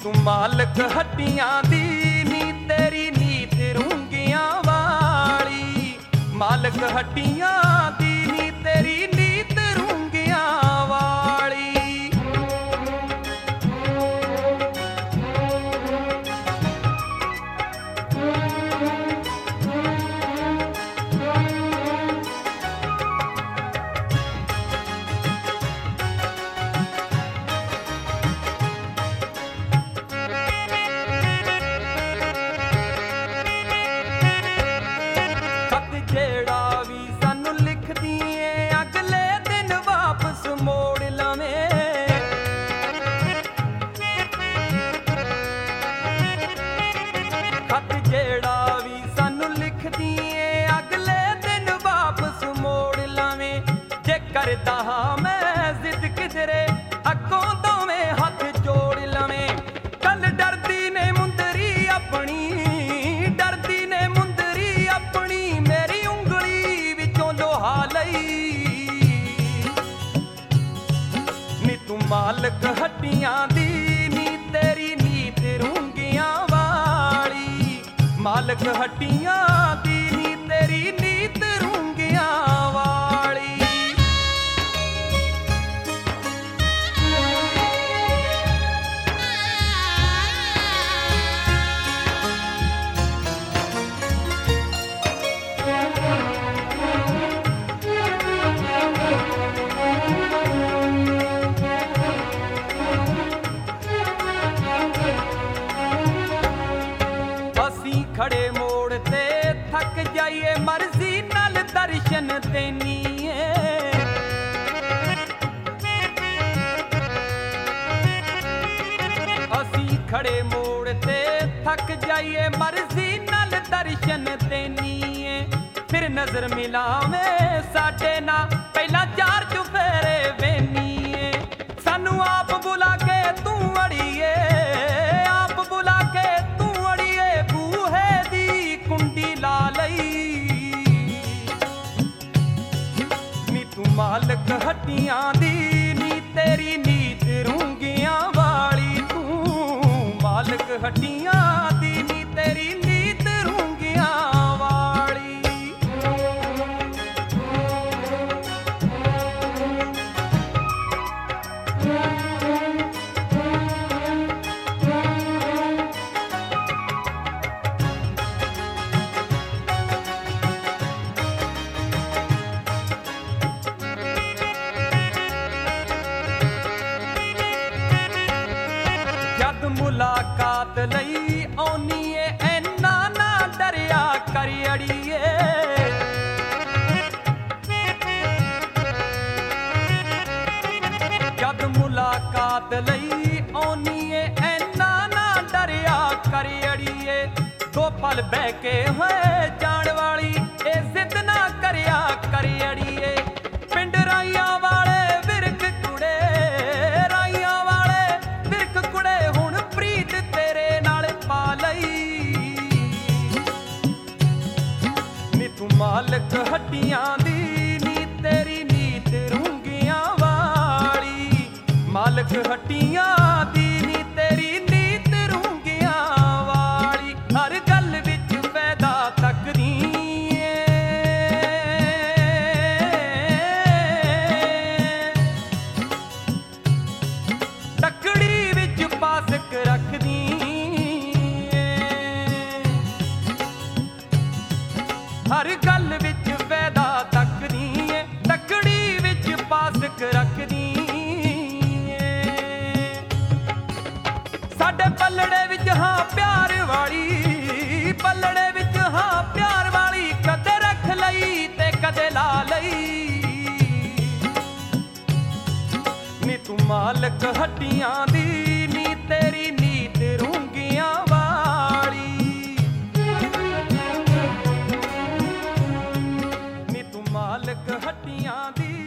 ਤੂੰ ਮਾਲਕ ਹੱਟੀਆਂ ਦੀ ਨੀ ਤੇਰੀ ਨੀਤ ਰੂੰਗੀਆਂ ਵਾਲੀ। ਮਾਲਕ ਹੱਟੀਆਂ ਦੀ ਨੀ ਤੇਰੀ ਨੀਤ ਰੂੰਗੀਆਂ ਵਾਲੀ। ਜਿਹੜਾ ਵੀ ਸਾਨੂੰ ਲਿਖਦੀ ਏ ਅਗਲੇ ਦਿਨ ਵਾਪਸ ਮੋੜ ਲਵੇਂ। ਖਤ ਜਿਹੜਾ ਵੀ ਸਾਨੂੰ ਲਿਖਦੀ ਏ ਅਗਲੇ ਦਿਨ ਵਾਪਸ ਮੋੜ ਲਵੇਂ। ਜੇ ਕਰਦਾ ਹਾਂ ਮੈਂ ਜ਼ਿੱਦ ਕਿਧਰੇ ਅੱਗੋਂ ਦੋਵੇਂ ਹੱਥ ਜੋੜ ਲਵੇਂ। ਕੱਲ ਡਰਦੀ ਨੇ ਮੁੰਦਰੀ ਆਪਣੀ, ਡਰਦੀ ਨੇ ਮੁੰਦਰੀ ਆਪਣੀ ਮੇਰੀ ਉਂਗਲੀ ਵਿੱਚੋਂ ਲੋਹਾ ਲਈ। ਨੀ ਤੂੰ ਮਾਲਕ ਹੱਟੀਆਂ ਦੀ ਨੀ ਤੇਰੀ ਨੀਤ ਰੂੰਗੀਆਂ ਵਾਲੀ। ਮਾਲਕ ਹੱਟੀਆਂ ਦੀ ਨੀ ਤੇਰੀ ਨੀਤ ਰੂੰਗੀਆਂ ਵਾਲੀ। ਅਸੀਂ ਖੜੇ ਮੋੜ ਤੇ ਥੱਕ ਜਾਈਏ ਮਰਜ਼ੀ ਨਾਲ ਦਰਸ਼ਨ ਦੇਨੀ ਏ। ਅਸੀਂ ਖੜੇ ਮੋੜ ਤੇ ਥੱਕ ਜਾਈਏ ਮਰਜ਼ੀ ਨਾਲ ਦਰਸ਼ਨ ਦੇਨੀ ਏ। ਫਿਰ ਨਜ਼ਰ ਮਿਲਾਵੇਂ ਸਾਡੇ ਨਾਲ ਪਹਿਲਾਂ ਚਾਰ ਚੁਫੇਰੇ ਵੇਨੀ ਏ। ਸਾਨੂੰ ਆਪ ਬੁਲਾ ਕੇ ਤੂੰ ਅੜੀਏ, ਆਪ ਬੁਲਾ ਕੇ ਤੂੰ ਅੜੀਏ ਬੂਹੇ ਦੀ ਕੁੰਡੀ ਲਾ ਲਈ। ਨੀ ਤੂੰ ਮਾਲਕ ਹੱਟੀਆਂ ਦੀ ਨੀ ਤੇਰੀ ਨੀਤ ਰੂੰਗੀਆਂ ਵਾਲੀ। ਤੂੰ ਮਾਲਕ ਹੱਟੀਆਂ ਦੀ ਨੀ ਤੇਰੀ ਨੀਤ ਰੂੰਗੀਆਂ ਵਾਲੀ। ਜਦ ਮੁਲਾਕਾਤ ਲਈ ਆਉਣੀ ਏ ਐਨਾ ਨਾ ਡਰਿਆ ਕਰ ਅੜੀਏ। ਜਦ ਮੁਲਾਕਾਤ ਲਈ ਆਉਣੀ ਏ ਐਨਾ ਨਾ ਡਰਿਆ ਕਰ ਅੜੀਏ। ਦੋ ਪਲ ਬਹਿ ਕੇ ਹੋਏ ਜਾਣ ਵਾਲੀ ਇਹ ਜ਼ਿੱਦ ਨਾ ਕਰਿਆ ਕਰ ਅੜੀਏ। ਪਿੰਡ ਰਾਈਆਂ ਵਾਲੇ ਵਿਰਕ ਕੁੜੇ, ਰਾਈਆਂ ਵਾਲੇ ਵਿਰਕ ਕੁੜੇ ਹੁਣ ਪ੍ਰੀਤ ਤੇਰੇ ਨਾਲ ਪਾ ਲਈ। ਨੀ ਤੂੰ ਮਾਲਕ ਹੱਟੀਆਂ ਦੀ ਨੀ ਤੇਰੀ ਨੀਤ ਰੂੰਗੀਆਂ ਵਾਲੀ। ਮਾਲਕ ਹੱਟੀਆਂ ਦੀ ਨੀ ਤੇਰੀ ਨੀਤ ਰੂੰਗੀਆਂ ਵਾਲੀ। ਹਰ ਗੱਲ ਵਿੱਚ ਫਾਇਦਾ ਤੱਕਦੀ ਏ, ਤੱਕੜੀ ਵਿੱਚ ਪਾਸਕ ਰੱਖਦੀ ਏ। ਹਰ ਗੱਲ ਵਿੱਚ ਫਾਇਦਾ ਤੱਕਦੀ ਏ, ਤੱਕੜੀ ਵਿੱਚ ਪਾਸਕ ਰੱਖਦੀ ਏ। ਸਾਡੇ ਪੱਲੜੇ ਵਿੱਚ ਹਾਂ ਪਿਆਰ ਵਾਲੀ, ਪੱਲੜੇ ਵਿੱਚ ਹਾਂ ਪਿਆਰ ਵਾਲੀ। ਕਦੇ ਰੱਖ ਲਈ ਤੇ ਕਦੇ ਲਾ ਲਈ। ਨੀ ਤੂੰ ਮਾਲਕ ਹੱਟੀਆਂ ਦੀ ਨੀ ਤੇਰੀ ਨੀਤ ਰੂੰਗੀਆਂ ਵਾਲੀ। ਨੀ ਤੂੰ ਮਾਲਕ ਹੱਟੀਆਂ ਦੀ